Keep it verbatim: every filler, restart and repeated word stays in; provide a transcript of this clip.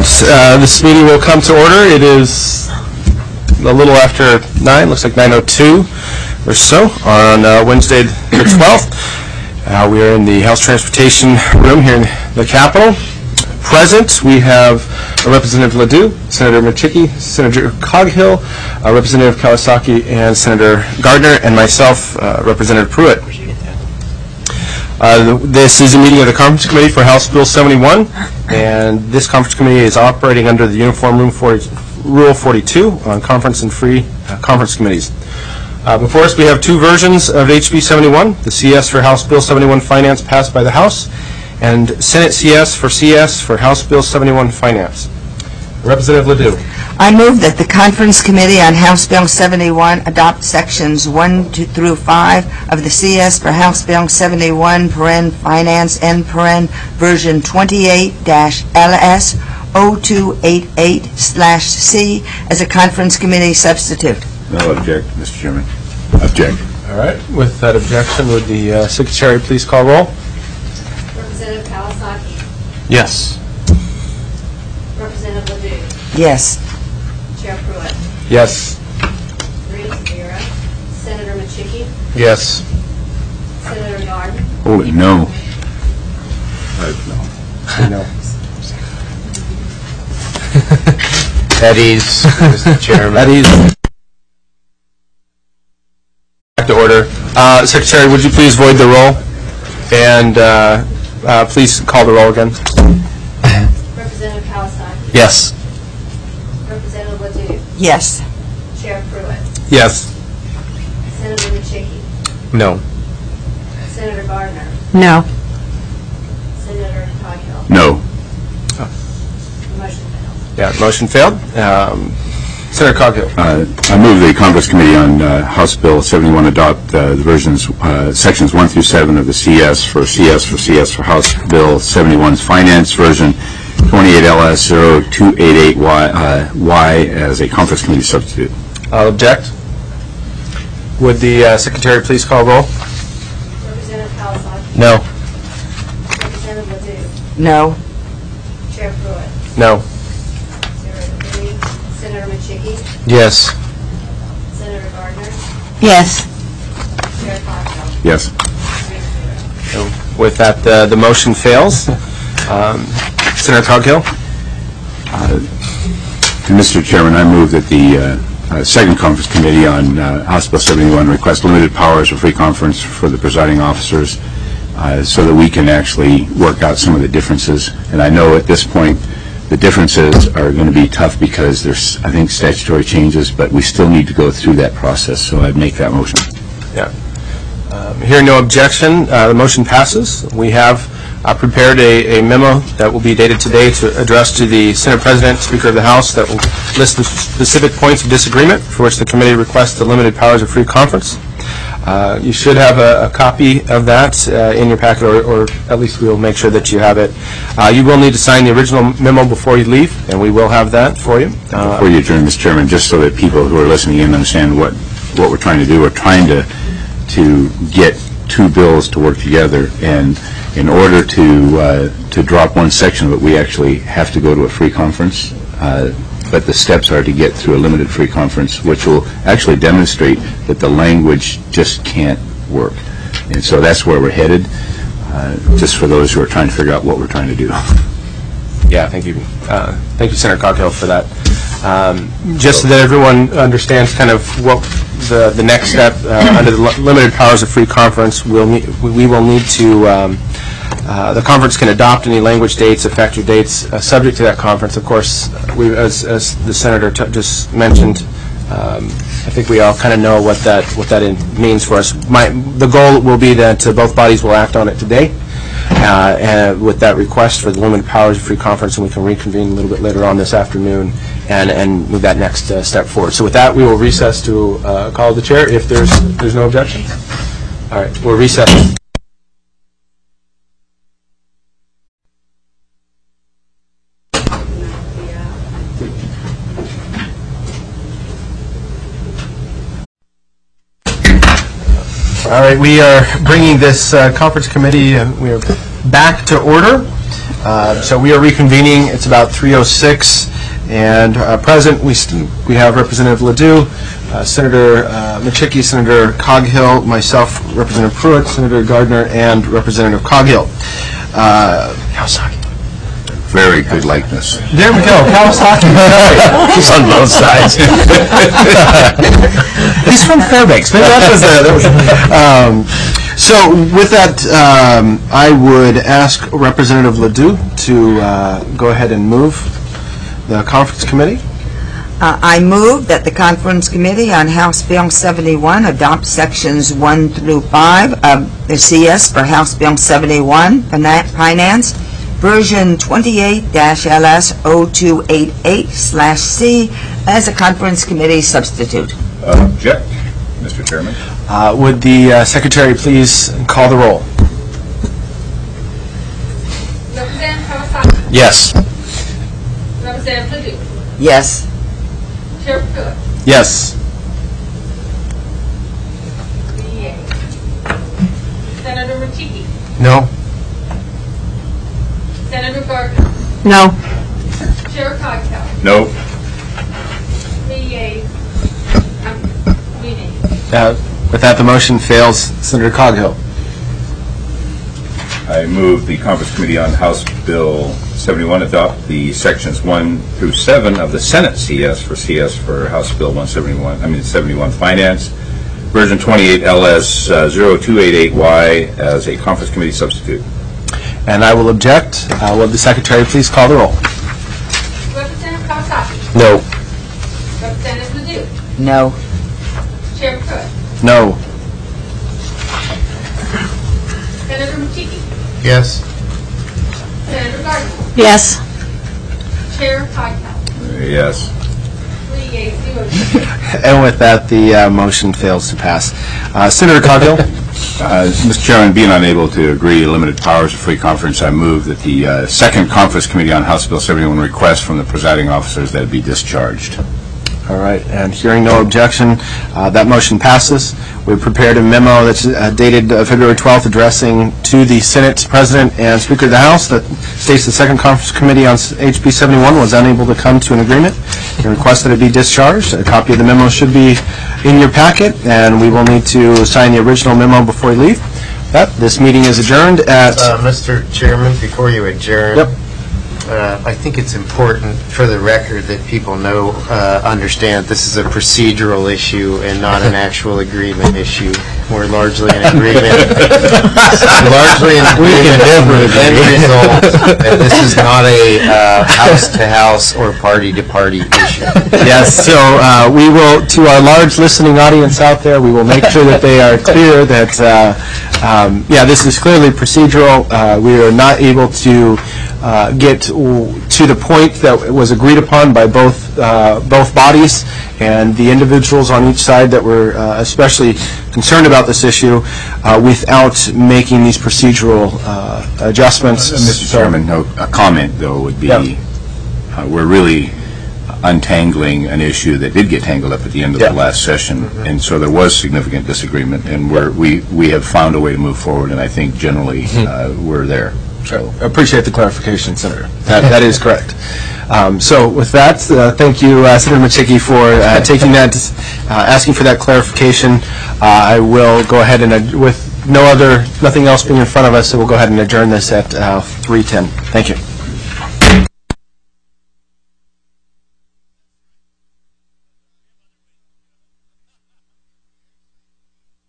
Uh, this meeting will come to order. It is a little after nine, looks like nine oh two or so on uh, Wednesday the twelfth. Uh, we are in the House Transportation room here in the Capitol. Present, we have uh, Representative Ledoux, Senator Machicki, Senator Coghill, uh, Representative Kawasaki, and Senator Gardner, and myself, uh, Representative Pruitt. Uh, this is a meeting of the Conference Committee for House Bill seventy-one, and this Conference Committee is operating under the Uniform Room forty, Rule forty-two on Conference and Free uh, Conference Committees. Uh, before us, we have two versions of H B seventy-one, the C S for House Bill seventy-one Finance passed by the House, and Senate C S for C S for House Bill seventy-one Finance. Representative Ledoux. I move that the Conference Committee on House Bill seventy-one adopt sections one to through five of the C S for House Bill seventy-one, paren Finance, and paren version twenty-eight L S zero two eight eight slash C as a Conference Committee substitute. No object, Mister Chairman. Object. All right. With that objection, would the uh, Secretary please call roll? Representative Kawasaki. Yes. Representative Ledoux. Yes. Chair Pruitt. Yes. Three to zero. Senator Machicki. Yes. Senator Gardner. Oh, no. Uh, no. No. At ease, Mister Chairman. At ease. Back to order. Uh, Secretary, would you please void the roll? And uh, uh, please call the roll again. Representative Kawasaki. Yes. Representative Ledoux. Yes. Chair Pruitt. Yes. Senator Machicki. No. Senator Gardner. No. Senator Coghill. No. The motion fails. Yeah, motion failed. Um, Senator Coghill. Uh, I move the Conference Committee on uh, House Bill seventy-one adopt uh, the versions, uh, sections one through seven of the C S for C S for C S for House Bill seventy-one's Finance version twenty-eight L S zero two eight eight Y, uh, Y as a Conference Committee substitute. I'll object. Would the uh, Secretary please call roll? Representative Kawasaki. No. Representative Ledoux. No. Chair Pruitt. No. Zero to three. Senator Machicki. Yes. Senator Gardner. Yes. Chair Coghill. Yes. Three to zero. So with that, uh, the motion fails. Um, Senator Coghill. Uh, Mister Chairman, I move that the uh, uh, Second Conference Committee on uh, House Bill seventy-one request limited powers for free conference for the presiding officers uh, so that we can actually work out some of the differences. And I know at this point the differences are going to be tough because there's, I think, statutory changes, but we still need to go through that process. So I'd make that motion. Yeah. Um, hearing no objection, uh, the motion passes. We have uh, prepared a, a memo that will be dated today to address to the Senate President, Speaker of the House, that will list the specific points of disagreement for which the committee requests the limited powers of free conference. Uh, you should have a, a copy of that uh, in your packet, or, or at least we'll make sure that you have it. Uh, you will need to sign the original memo before you leave, and we will have that for you. Uh, Before you adjourn, Mister Chairman, just so that people who are listening in understand what, what we're trying to do, we're trying to to get two bills to work together, and in order to uh, to drop one section of it, we actually have to go to a free conference. Uh, but the steps are to get through a limited free conference, which will actually demonstrate that the language just can't work. And so that's where we're headed, uh, just for those who are trying to figure out what we're trying to do. Yeah, thank you. Uh, thank you, Senator Coghill, for that. Um, just so that everyone understands kind of what the, the next step uh, under the li- limited powers of free conference, we'll need, we, we will need to, um, uh, the conference can adopt any language dates, effective dates, uh, subject to that conference. Of course, we, as, as the Senator t- just mentioned, um, I think we all kind of know what that what that in, means for us. My, the goal will be that uh, both bodies will act on it today. Uh, and with that request for the limited powers of free conference, and we can reconvene a little bit later on this afternoon and, and move that next uh, step forward. So with that, we will recess to uh, call the chair if there's there's no objection. All right, we'll recess. All right, we are bringing this uh, conference committee, uh, we are back to order. Uh, So we are reconvening. It's about three oh six, and uh, present, we st- we have Representative Ledoux, uh, Senator uh, Machicki, Senator Coghill, myself, Representative Pruitt, Senator Gardner, and Representative Coghill. Uh, Kawasaki. Very good likeness. There we go, Kawasaki. He's on both sides. He's from Fairbanks. Maybe that was the... That was, um, so with that, um, I would ask Representative Ledoux to uh, go ahead and move the conference committee. Uh, I move that the Conference Committee on House Bill seventy-one adopt sections one through five of the C S for House Bill seventy-one, Fina- Finance, version twenty-eight L S zero two eight eight slash C as a Conference Committee substitute. Object, Mister Chairman. Uh, Would the uh, Secretary please call the roll? Representative Kawasaki. Yes. Representative Ledoux. Yes. Chair Pruitt. Yes. Three yeas. Senator Machicki. No? Senator Gardner. No. Chair Coghill. No. Three yeas. Um, three nays. Uh, With that, the motion fails. Senator Coghill. I move the Conference Committee on House Bill seventy-one adopt the sections one through seven of the Senate C S for C S for House Bill one seventy-one, I mean seventy-one Finance, version twenty-eight L S uh, zero two eight eight Y as a Conference Committee substitute. And I will object. Uh, Will the Secretary please call the roll? Representative Kawasaki. No. Representative Ledoux. No. Chair Pruitt. No. Senator Machicki. Yes. Senator Gardner. Yes. Chair Coghill. Yes. Three yeas, zero nays. And with that, the uh, motion fails to pass. Uh, Senator Coghill? Uh, Mister Chairman, being unable to agree limited powers of free conference, I move that the uh, Second Conference Committee on House Bill seventy-one request from the presiding officers that it be discharged. All right, and hearing no objection, uh, that motion passes. We prepared a memo that's uh, dated uh, February twelfth addressing to the Senate President and Speaker of the House that states the Second Conference Committee on H B seventy-one was unable to come to an agreement and request that it be discharged. A copy of the memo should be in your packet, and we will need to sign the original memo before we leave. That, this meeting is adjourned at... Uh, Mister Chairman, before you adjourn, Yep. uh, I think it's important for the record that people know, uh, understand this is a procedural issue and not an actual agreement issue. We're largely in agreement. largely in agreement with the end result that this is not a uh, house-to-house or party-to-party issue. Yes, so uh, we will, to our large listening audience out there, we will make sure that they are clear that, uh, um, yeah, this is clearly procedural. Uh, We are not able to uh, get to the point that was agreed upon by both uh, both bodies, and the individuals on each side that were uh, especially concerned about this issue uh, without making these procedural uh, adjustments. Mister So- Chairman, no, a comment, though, would be, Yep. uh, we're really untangling an issue that did get tangled up at the end of Yep. the last session, and so there was significant disagreement, and we're, we we have found a way to move forward, and I think generally uh, we're there. So, appreciate the clarification, Senator. That, that is correct. Um, so, with that, uh, thank you, uh, Senator Machicki, for uh, taking that, uh, asking for that clarification. Uh, I will go ahead and, uh, with no other, nothing else being in front of us, so we'll go ahead and adjourn this at uh, three ten. Thank you.